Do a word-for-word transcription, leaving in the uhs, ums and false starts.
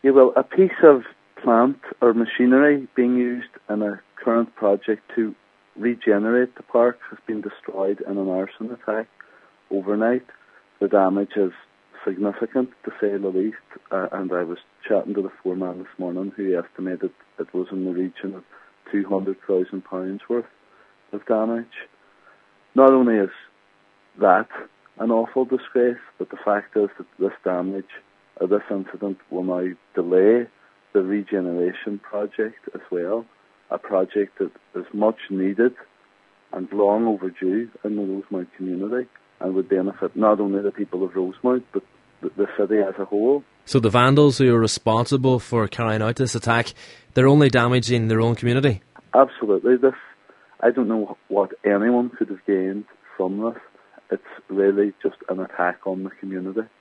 Yeah, well, a piece of plant or machinery being used in a current project to regenerate the park has been destroyed in an arson attack overnight. The damage is significant, to say the least, uh, and I was chatting to the foreman this morning who estimated it was in the region of two hundred thousand pounds worth of damage. Not only is that an awful disgrace, but the fact is that this damage, or this incident, will now delay the regeneration project as well, a project that is much needed and long overdue in the Rosemount community and would benefit not only the people of Rosemount, but the city as a whole. So the vandals who are responsible for carrying out this attack, they're only damaging their own community? Absolutely. This, I don't know what anyone could have gained from this. It's really just an attack on the community.